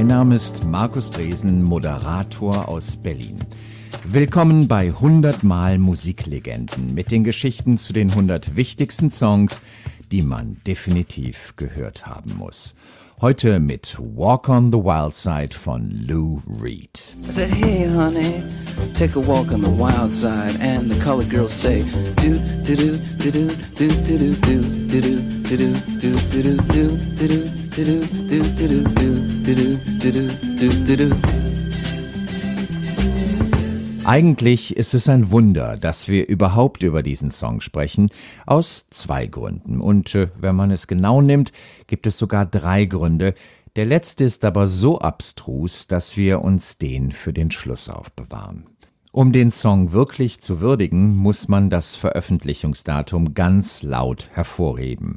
Mein Name ist Markus Dresen, Moderator aus Berlin. Willkommen bei 100 Mal Musiklegenden mit den Geschichten zu den 100 wichtigsten Songs, die man definitiv gehört haben muss. Heute mit Walk on the Wild Side von Lou Reed. I said, hey honey, take a walk on the wild side, and the colored girls say, do do do do do do do do do do do do do do. Eigentlich ist es ein Wunder, dass wir überhaupt über diesen Song sprechen, aus 2 Gründen. Und wenn man es genau nimmt, gibt es sogar 3 Gründe. Der letzte ist aber so abstrus, dass wir uns den für den Schluss aufbewahren. Um den Song wirklich zu würdigen, muss man das Veröffentlichungsdatum ganz laut hervorheben.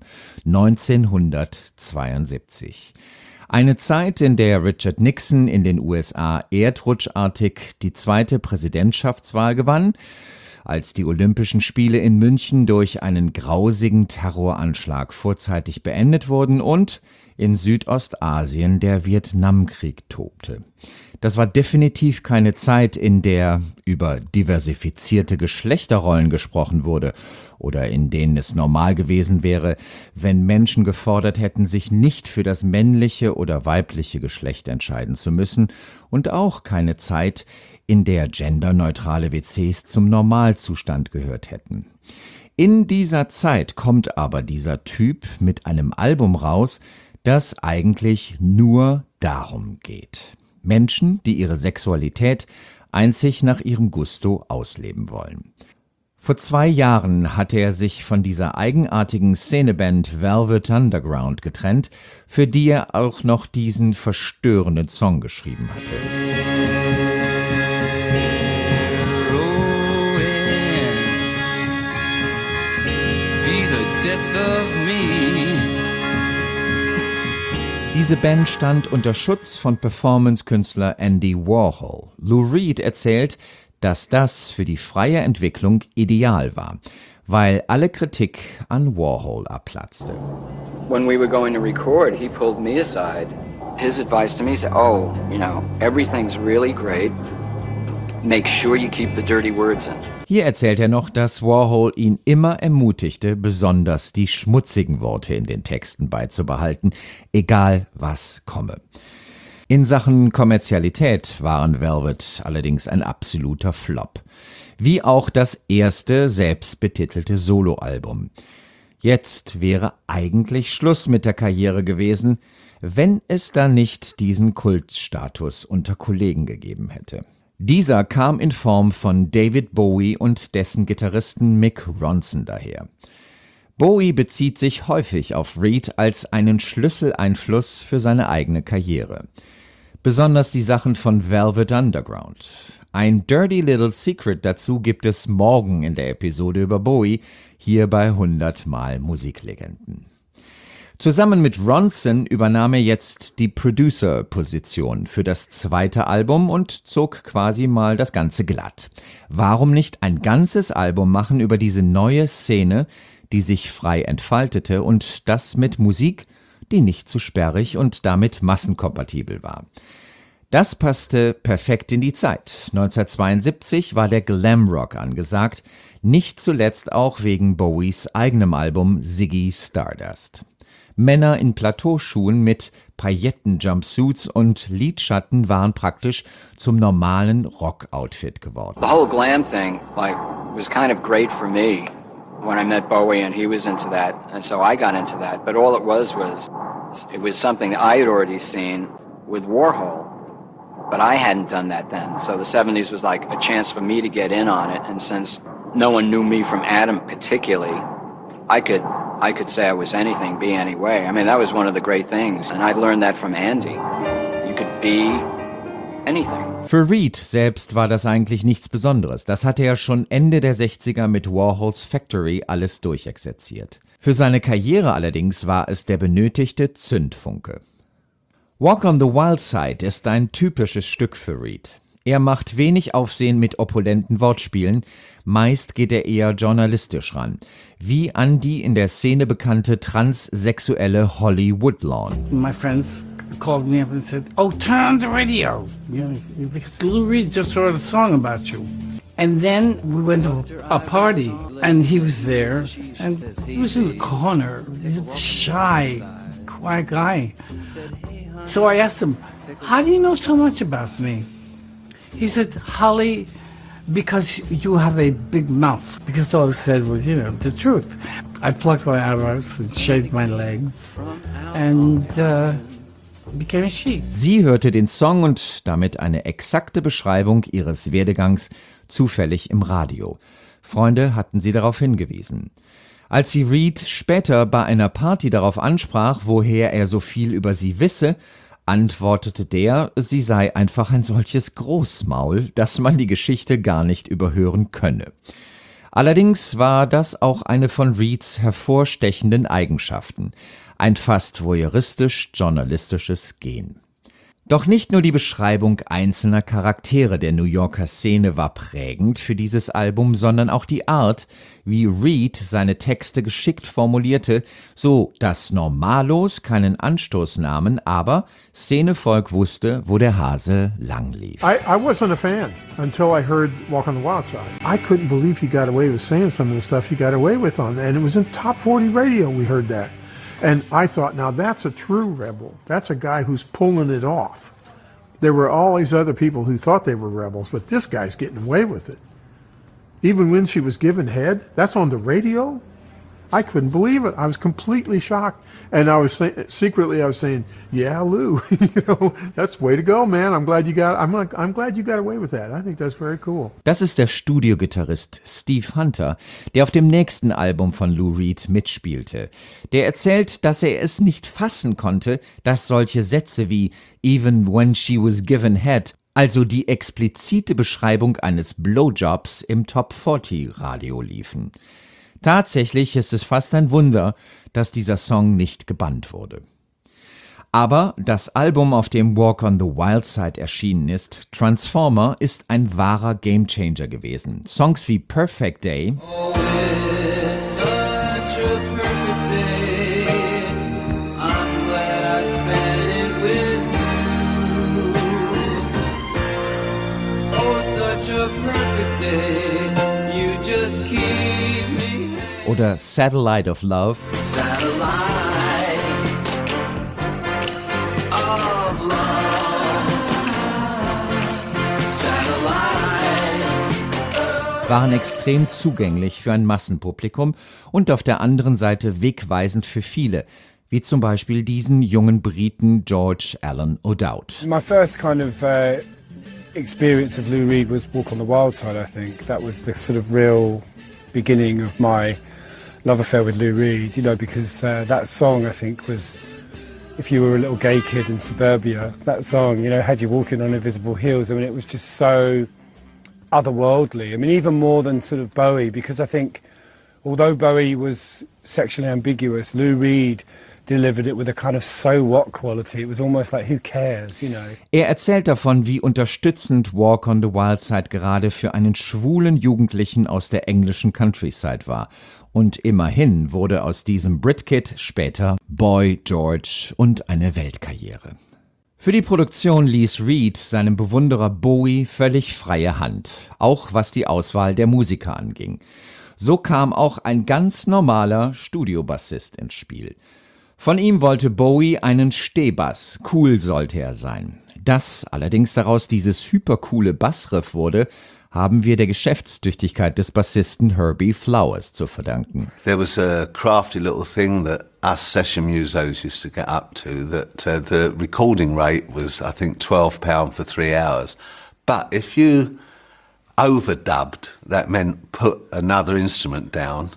1972. Eine Zeit, in der Richard Nixon in den USA erdrutschartig die 2. Präsidentschaftswahl gewann, als die Olympischen Spiele in München durch einen grausigen Terroranschlag vorzeitig beendet wurden und in Südostasien der Vietnamkrieg tobte. Das war definitiv keine Zeit, in der über diversifizierte Geschlechterrollen gesprochen wurde oder in denen es normal gewesen wäre, wenn Menschen gefordert hätten, sich nicht für das männliche oder weibliche Geschlecht entscheiden zu müssen, und auch keine Zeit, in der genderneutrale WCs zum Normalzustand gehört hätten. In dieser Zeit kommt aber dieser Typ mit einem Album raus, das eigentlich nur darum geht. Menschen, die ihre Sexualität einzig nach ihrem Gusto ausleben wollen. Vor 2 Jahren hatte er sich von dieser eigenartigen Szeneband Velvet Underground getrennt, für die er auch noch diesen verstörenden Song geschrieben hatte. Diese Band stand unter Schutz von Performance-Künstler Andy Warhol. Lou Reed erzählt, dass das für die freie Entwicklung ideal war, weil alle Kritik an Warhol abplatzte. When we were going to record, he pulled me aside. His advice to me said, oh, you know, everything's really great. Make sure you keep the dirty words in. Hier erzählt er noch, dass Warhol ihn immer ermutigte, besonders die schmutzigen Worte in den Texten beizubehalten, egal was komme. In Sachen Kommerzialität waren Velvet allerdings ein absoluter Flop. Wie auch das erste selbstbetitelte Soloalbum. Jetzt wäre eigentlich Schluss mit der Karriere gewesen, wenn es da nicht diesen Kultstatus unter Kollegen gegeben hätte. Dieser kam in Form von David Bowie und dessen Gitarristen Mick Ronson daher. Bowie bezieht sich häufig auf Reed als einen Schlüsseleinfluss für seine eigene Karriere. Besonders die Sachen von Velvet Underground. Ein Dirty Little Secret dazu gibt es morgen in der Episode über Bowie, hier bei 100 Mal Musiklegenden. Zusammen mit Ronson übernahm er jetzt die Producer-Position für das 2. Album und zog quasi mal das Ganze glatt. Warum nicht ein ganzes Album machen über diese neue Szene, die sich frei entfaltete, und das mit Musik, die nicht zu sperrig und damit massenkompatibel war. Das passte perfekt in die Zeit. 1972 war der Glamrock angesagt, nicht zuletzt auch wegen Bowies eigenem Album Ziggy Stardust. Männer in Plateauschuhen mit Pailletten-Jumpsuits und Lidschatten waren praktisch zum normalen Rock-Outfit geworden. The whole glam thing, was kind of great for me when I met Bowie and he was into that, and so I got into that. But all it was something that I had already seen with Warhol, but I hadn't done that then. So the 70s was like a chance for me to get in on it, and since no one knew me from Adam particularly, I could say I was anything, be any way. I mean, that was one of the great things, and I learned that from Andy. You could be anything. Für Reed selbst war das eigentlich nichts Besonderes. Das hatte er schon Ende der 60er mit Warhols Factory alles durchexerziert. Für seine Karriere allerdings war es der benötigte Zündfunke. Walk on the Wild Side ist ein typisches Stück für Reed. Er macht wenig Aufsehen mit opulenten Wortspielen, meist geht er eher journalistisch ran, wie an die in der Szene bekannte transsexuelle Holly Woodlawn. My friends called me up and said, "Oh, turn on the radio, because Lou Reed just wrote a song about you." And then we went to a party, and he was there, and he was in the corner, shy, quiet guy. So I asked him, "How do you know so much about me?" He said, "Holly, because you have a big mouth." Because all I said was, the truth. I plucked my eyebrows and shaved my legs and became a she. Sie hörte den Song und damit eine exakte Beschreibung ihres Werdegangs zufällig im Radio. Freunde hatten sie darauf hingewiesen. Als sie Reed später bei einer Party darauf ansprach, woher er so viel über sie wisse, antwortete der, sie sei einfach ein solches Großmaul, dass man die Geschichte gar nicht überhören könne. Allerdings war das auch eine von Reeds hervorstechenden Eigenschaften, ein fast voyeuristisch-journalistisches Gen. Doch nicht nur die Beschreibung einzelner Charaktere der New Yorker Szene war prägend für dieses Album, sondern auch die Art, wie Reed seine Texte geschickt formulierte, so dass Normalos keinen Anstoß nahmen, aber Szenevolk wusste, wo der Hase lang lief. I wasn't a fan until I heard Walk on the Wild Side. I couldn't believe he got away with saying some of the stuff he got away with on, and it was in top 40 radio we heard that. And I thought, now that's a true rebel. That's a guy who's pulling it off. There were all these other people who thought they were rebels, but this guy's getting away with it. Even when she was given head, that's on the radio? I couldn't believe it. I was completely shocked. And I was secretly saying, yeah, Lou, that's way to go, man. I'm glad you got away with that. I think that's very cool. Das ist der Studiogitarrist Steve Hunter, der auf dem nächsten Album von Lou Reed mitspielte. Der erzählt, dass er es nicht fassen konnte, dass solche Sätze wie "even when she was given head", also die explizite Beschreibung eines Blowjobs, im Top 40 Radio liefen. Tatsächlich ist es fast ein Wunder, dass dieser Song nicht gebannt wurde. Aber das Album, auf dem Walk on the Wild Side erschienen ist, Transformer, ist ein wahrer Gamechanger gewesen. Songs wie Perfect Day oder Satellite of Love waren extrem zugänglich für ein Massenpublikum und auf der anderen Seite wegweisend für viele, wie zum Beispiel diesen jungen Briten George Alan O'Dowd. My first kind of experience of Lou Reed was Walk on the Wild Side, I think. That was the sort of real beginning of my love affair with Lou Reed, because that song, I think, was, if you were a little gay kid in suburbia, that song, had you walking on invisible heels. I mean, it was just so otherworldly. I mean, even more than sort of Bowie, because I think, although Bowie was sexually ambiguous, Lou Reed delivered it with a kind of so what quality. It was almost like, who cares, Er erzählt davon, wie unterstützend Walk on the Wild Side gerade für einen schwulen Jugendlichen aus der englischen Countryside war. Und immerhin wurde aus diesem Britkid später Boy George und eine Weltkarriere. Für die Produktion ließ Reed seinem Bewunderer Bowie völlig freie Hand, auch was die Auswahl der Musiker anging. So kam auch ein ganz normaler Studiobassist ins Spiel. Von ihm wollte Bowie einen Stehbass, cool sollte er sein. Dass allerdings daraus dieses hypercoole Bassriff wurde, haben wir der Geschäftstüchtigkeit des Bassisten Herbie Flowers zu verdanken. There was a crafty little thing that us session musos used to get up to, that the recording rate was, I think, £12 for 3 hours. But if you overdubbed, that meant put another instrument down,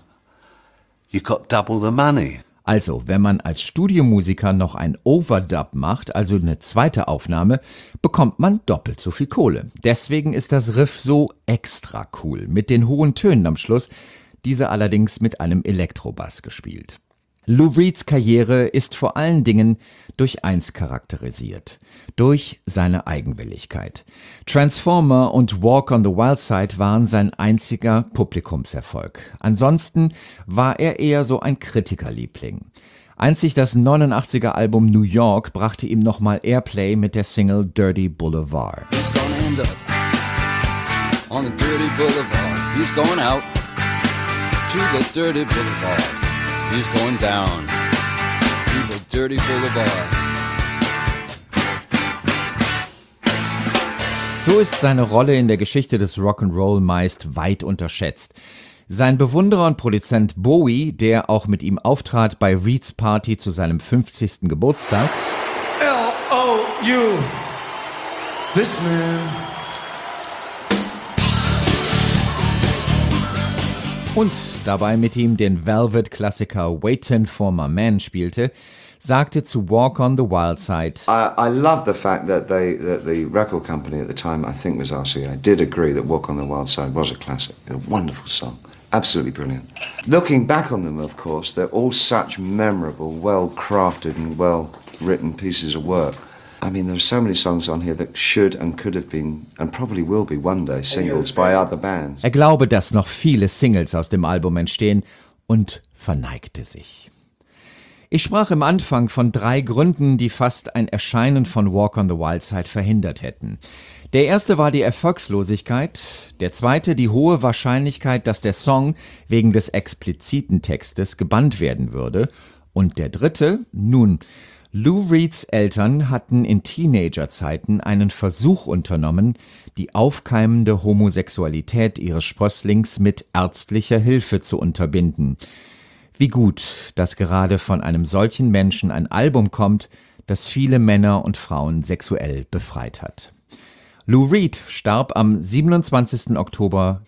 you got double the money. Also, wenn man als Studiomusiker noch ein Overdub macht, also eine zweite Aufnahme, bekommt man doppelt so viel Kohle. Deswegen ist das Riff so extra cool, mit den hohen Tönen am Schluss, diese allerdings mit einem Elektrobass gespielt. Lou Reeds Karriere ist vor allen Dingen durch eins charakterisiert: durch seine Eigenwilligkeit. Transformer und Walk on the Wild Side waren sein einziger Publikumserfolg. Ansonsten war er eher so ein Kritikerliebling. Einzig das 89er Album New York brachte ihm nochmal Airplay mit der Single Dirty Boulevard. He's gonna end up on the dirty boulevard. He's going out to the dirty boulevard. He's going down to the dirty boulevard. So ist seine Rolle in der Geschichte des Rock'n'Roll meist weit unterschätzt. Sein Bewunderer und Produzent Bowie, der auch mit ihm auftrat bei Reeds Party zu seinem 50. Geburtstag, L.O.U. This man. und dabei mit ihm den Velvet-Klassiker Waitin' for My Man spielte, sagte zu Walk on the Wild Side: I love the fact that the record company at the time, I think was RCA, did agree that Walk on the Wild Side was a classic, a wonderful song, absolutely brilliant. Looking back on them, of course, they're all such memorable, well-crafted and well-written pieces of work. I mean, there are so many songs on here that should and could have been, and probably will be one day, singles by other bands. Er glaube, dass noch viele Singles aus dem Album entstehen und verneigte sich. Ich sprach im Anfang von 3 Gründen, die fast ein Erscheinen von Walk on the Wild Side verhindert hätten. Der erste war die Erfolgslosigkeit, der zweite die hohe Wahrscheinlichkeit, dass der Song wegen des expliziten Textes gebannt werden würde, und der dritte, nun, Lou Reeds Eltern hatten in Teenagerzeiten einen Versuch unternommen, die aufkeimende Homosexualität ihres Sprösslings mit ärztlicher Hilfe zu unterbinden. Wie gut, dass gerade von einem solchen Menschen ein Album kommt, das viele Männer und Frauen sexuell befreit hat. Lou Reed starb am 27. Oktober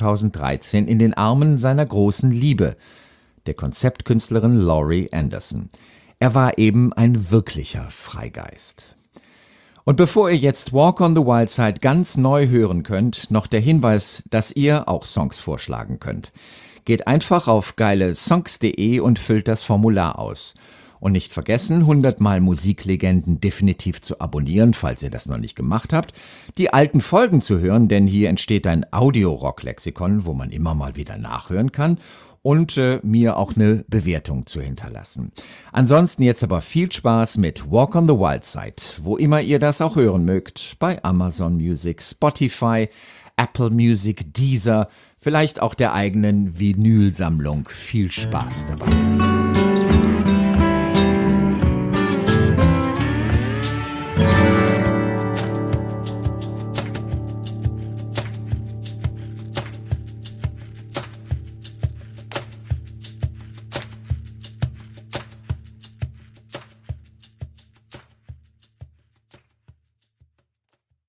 2013 in den Armen seiner großen Liebe, der Konzeptkünstlerin Laurie Anderson. Er war eben ein wirklicher Freigeist. Und bevor ihr jetzt Walk on the Wild Side ganz neu hören könnt, noch der Hinweis, dass ihr auch Songs vorschlagen könnt. Geht einfach auf geilesongs.de und füllt das Formular aus. Und nicht vergessen, 100 Mal Musiklegenden definitiv zu abonnieren, falls ihr das noch nicht gemacht habt. Die alten Folgen zu hören, denn hier entsteht ein Audio-Rock-Lexikon, wo man immer mal wieder nachhören kann. Und mir auch eine Bewertung zu hinterlassen. Ansonsten jetzt aber viel Spaß mit Walk on the Wild Side, wo immer ihr das auch hören mögt, bei Amazon Music, Spotify, Apple Music, Deezer, vielleicht auch der eigenen Vinylsammlung. Viel Spaß dabei.